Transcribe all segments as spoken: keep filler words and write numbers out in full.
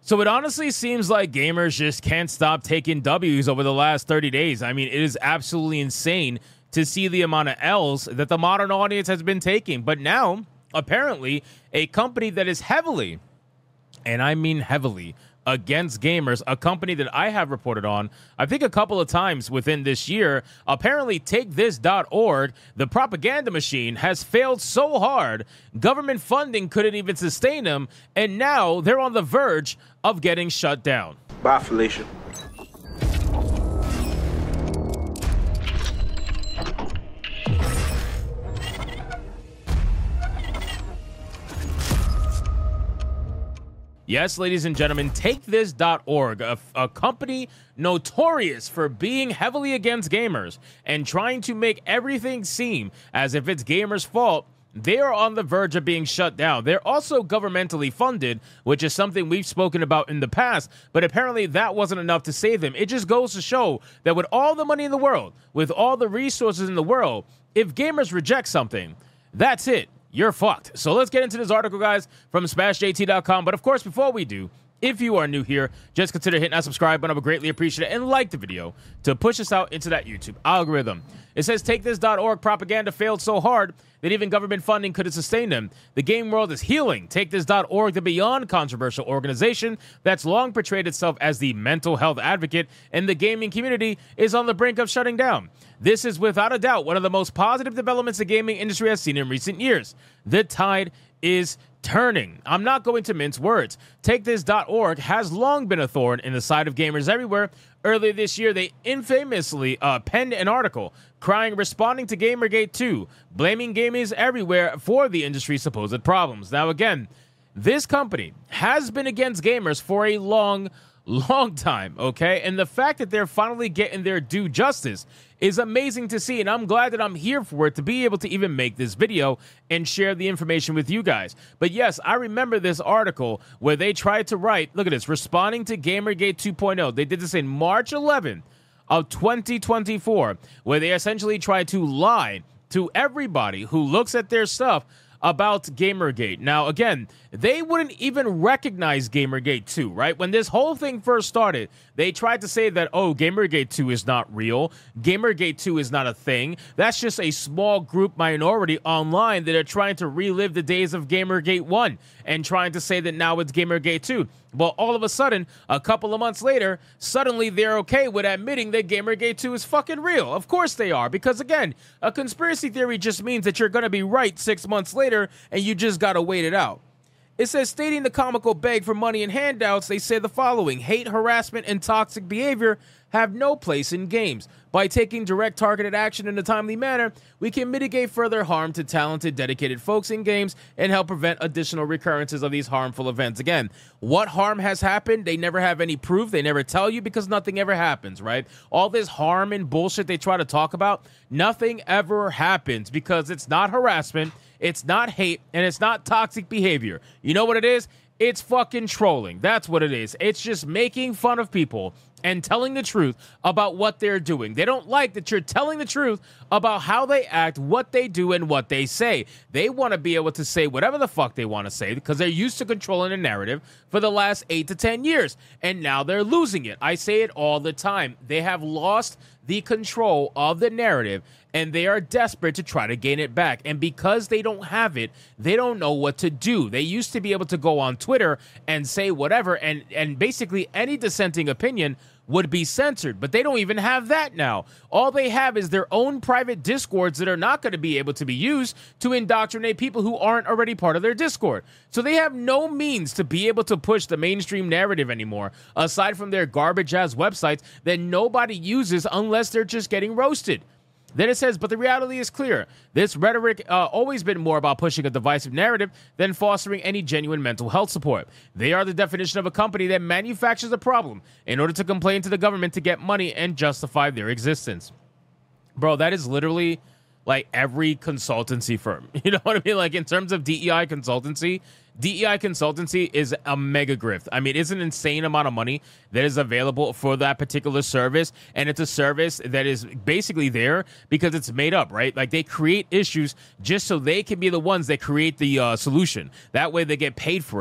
So it honestly seems like gamers just can't stop taking W's over the last thirty days. I mean, it is absolutely insane to see the amount of L's that the modern audience has been taking. But now, apparently, a company that is heavily, and I mean heavily, against gamers, a company that I have reported on, I think a couple of times within this year, apparently take this dot org, the propaganda machine, has failed so hard, government funding couldn't even sustain them, and now they're on the verge of getting shut down. Bye, Felicia. Yes, ladies and gentlemen, take this dot org, a, a company notorious for being heavily against gamers and trying to make everything seem as if it's gamers' fault. They are on the verge of being shut down. They're also governmentally funded, which is something we've spoken about in the past, but apparently that wasn't enough to save them. It just goes to show that with all the money in the world, with all the resources in the world, if gamers reject something, that's it. You're fucked. So let's get into this article, guys, from smash j t dot com. But of course, before we do, if you are new here, just consider hitting that subscribe button. I would greatly appreciate it. And like the video to push us out into that YouTube algorithm. It says, take this dot org propaganda failed so hard that even government funding couldn't sustain them. The game world is healing. Take this dot org, the beyond controversial organization that's long portrayed itself as the mental health advocate in the gaming community, is on the brink of shutting down. This is without a doubt one of the most positive developments the gaming industry has seen in recent years. The tide is turning. I'm not going to mince words. Take this dot org has long been a thorn in the side of gamers everywhere. Earlier this year, they infamously uh, penned an article crying, responding to Gamergate two, blaming gamers everywhere for the industry's supposed problems. Now, again, this company has been against gamers for a long, long time, okay? And the fact that they're finally getting their due justice is amazing to see, and I'm glad that I'm here for it to be able to even make this video and share the information with you guys. But yes, I remember this article where they tried to write, look at this, responding to Gamergate two point oh. They did this in March eleventh of twenty twenty-four, where they essentially tried to lie to everybody who looks at their stuff about Gamergate. Now, again, they wouldn't even recognize Gamergate two, right? When this whole thing first started, they tried to say that, oh, Gamergate two is not real. Gamergate two is not a thing. That's just a small group minority online that are trying to relive the days of Gamergate one and trying to say that now it's Gamergate two. Well, all of a sudden, a couple of months later, suddenly they're okay with admitting that Gamergate two is fucking real. Of course they are, because again, a conspiracy theory just means that you're going to be right six months later and you just got to wait it out. It says, stating the comical beg for money and handouts, they say the following: hate, harassment, and toxic behavior have no place in games. By taking direct targeted action in a timely manner, we can mitigate further harm to talented, dedicated folks in games and help prevent additional recurrences of these harmful events. Again, what harm has happened? They never have any proof. They never tell you because nothing ever happens, right? All this harm and bullshit they try to talk about, nothing ever happens because it's not harassment, it's not hate, and it's not toxic behavior. You know what it is? It's fucking trolling. That's what it is. It's just making fun of people and telling the truth about what they're doing. They don't like that you're telling the truth about how they act, what they do, and what they say. They want to be able to say whatever the fuck they want to say because they're used to controlling a narrative for the last eight to ten years, and now they're losing it. I say it all the time. They have lost the control of the narrative, and they are desperate to try to gain it back. And because they don't have it, they don't know what to do. They used to be able to go on Twitter and say whatever, and, and basically any dissenting opinion would be censored, but they don't even have that now. All they have is their own private discords that are not going to be able to be used to indoctrinate people who aren't already part of their discord. So they have no means to be able to push the mainstream narrative anymore, aside from their garbage-ass websites that nobody uses unless they're just getting roasted. Then it says, but the reality is clear. This rhetoric uh, always been more about pushing a divisive narrative than fostering any genuine mental health support. They are the definition of a company that manufactures a problem in order to complain to the government to get money and justify their existence. Bro, that is literally like every consultancy firm. You know what I mean? Like in terms of D E I consultancy, D E I consultancy is a mega grift. I mean, it's an insane amount of money that is available for that particular service, and it's a service that is basically there because it's made up, right? Like they create issues just so they can be the ones that create the uh, solution. That way they get paid for it.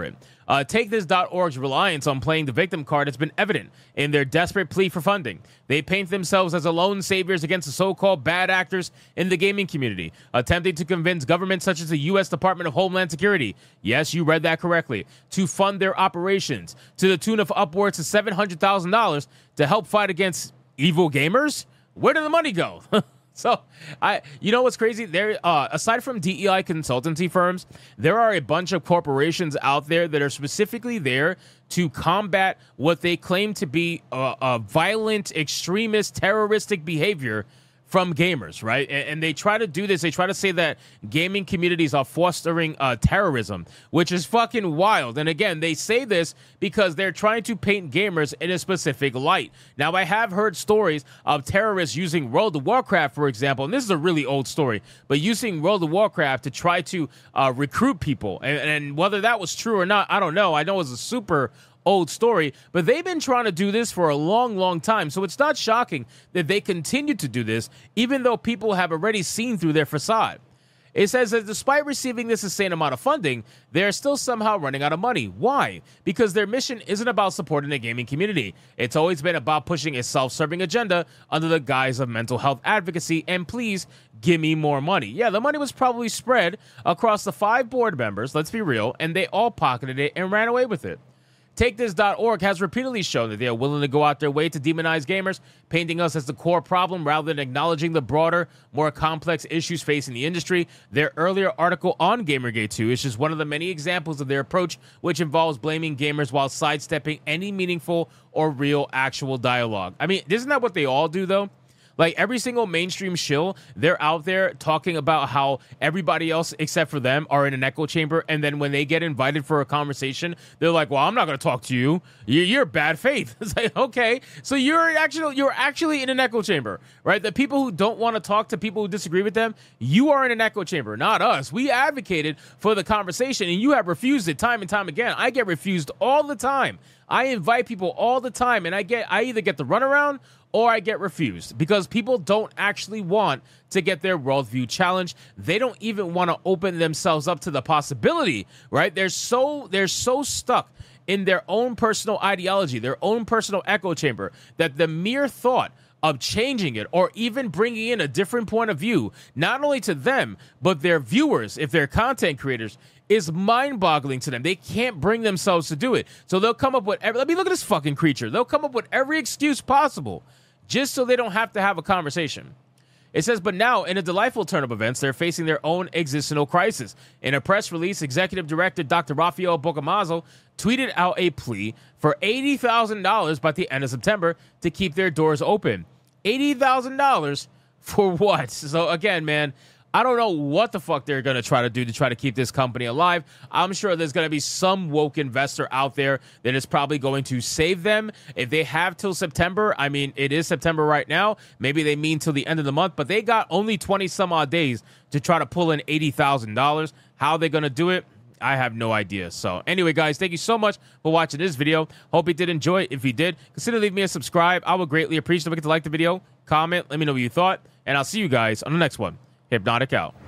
Uh, take this dot org's reliance on playing the victim card has been evident in their desperate plea for funding. They paint themselves as alone saviors against the so-called bad actors in the gaming community, attempting to convince governments such as the U S Department of Homeland Security, yes, you read that correctly, to fund their operations to the tune of upwards of seven hundred thousand dollars to help fight against evil gamers. Where did the money go? So, I, you know what's crazy? There, uh, aside from D E I consultancy firms, there are a bunch of corporations out there that are specifically there to combat what they claim to be a, a violent, extremist, terroristic behavior from gamers, right? And, and they try to do this. They try to say that gaming communities are fostering uh, terrorism, which is fucking wild. And again, they say this because they're trying to paint gamers in a specific light. Now, I have heard stories of terrorists using World of Warcraft, for example, and this is a really old story, but using World of Warcraft to try to uh, recruit people. And, and whether that was true or not, I don't know. I know it was a super old story, but they've been trying to do this for a long, long time. So it's not shocking that they continue to do this, even though people have already seen through their facade. It says that despite receiving this insane amount of funding, they're still somehow running out of money. Why? Because their mission isn't about supporting the gaming community. It's always been about pushing a self-serving agenda under the guise of mental health advocacy, and please give me more money. Yeah, the money was probably spread across the five board members, let's be real, and they all pocketed it and ran away with it. Take This dot org has repeatedly shown that they are willing to go out their way to demonize gamers, painting us as the core problem rather than acknowledging the broader, more complex issues facing the industry. Their earlier article on Gamergate two is just one of the many examples of their approach, which involves blaming gamers while sidestepping any meaningful or real actual dialogue. I mean, isn't that what they all do, though? Like, every single mainstream shill, they're out there talking about how everybody else except for them are in an echo chamber, and then when they get invited for a conversation, they're like, well, I'm not going to talk to you. You're bad faith. It's like, okay, so you're actually, you're actually in an echo chamber, right? The people who don't want to talk to people who disagree with them, you are in an echo chamber, not us. We advocated for the conversation, and you have refused it time and time again. I get refused all the time. I invite people all the time, and I get I either get the runaround or I get refused because people don't actually want to get their worldview challenged. They don't even want to open themselves up to the possibility, right? They're so they're so stuck in their own personal ideology, their own personal echo chamber, that the mere thought of changing it or even bringing in a different point of view, not only to them, but their viewers, if they're content creators, is mind-boggling to them. They can't bring themselves to do it. So they'll come up with every, let me look at this fucking creature. They'll come up with every excuse possible just so they don't have to have a conversation. It says, but now, in a delightful turn of events, they're facing their own existential crisis. In a press release, Executive Director Doctor Rafael Bocamazzo tweeted out a plea for eighty thousand dollars by the end of September to keep their doors open. eighty thousand dollars for what? So again, man, I don't know what the fuck they're going to try to do to try to keep this company alive. I'm sure there's going to be some woke investor out there that is probably going to save them. If they have till September, I mean, it is September right now. Maybe they mean till the end of the month, but they got only twenty some odd days to try to pull in eighty thousand dollars. How they're going to do it, I have no idea. So anyway, guys, thank you so much for watching this video. Hope you did enjoy it. If you did, consider leaving me a subscribe. I would greatly appreciate it. Don't forget to like the video, comment, let me know what you thought, and I'll see you guys on the next one. Hypnotic out.